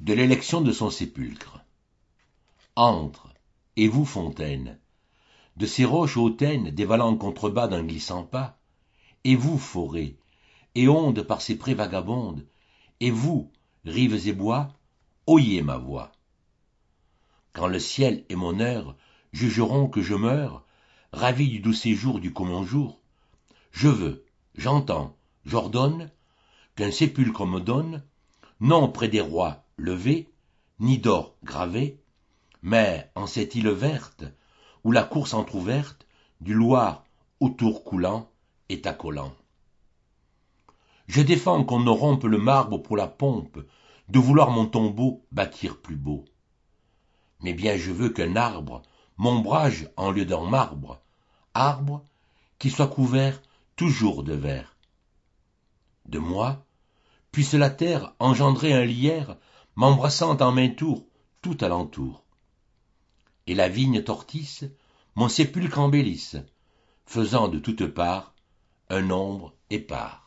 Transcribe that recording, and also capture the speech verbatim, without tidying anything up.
de l'élection de son sépulcre. Entre, et vous fontaines, de ces roches hautaines dévalant en contrebas d'un glissant pas, et vous forêts, et ondes par ces prés vagabondes, et vous, rives et bois, oyez ma voix. Quand le ciel et mon heure jugeront que je meurs, ravi du doux séjour du commun jour, je veux, j'entends, j'ordonne, qu'un sépulcre me donne, non près des rois levés, ni d'or gravé, mais en cette île verte, où la course entr'ouverte du Loir autour coulant est accolant. Je défends qu'on ne rompe le marbre pour la pompe de vouloir mon tombeau bâtir plus beau. Mais bien je veux qu'un arbre m'ombrage en lieu d'un marbre, arbre qui soit couvert toujours de vert. De moi, puisse la terre engendrer un lierre m'embrassant en main tour tout alentour. Et la vigne tortisse mon sépulcre embellisse, faisant de toutes parts un ombre épars.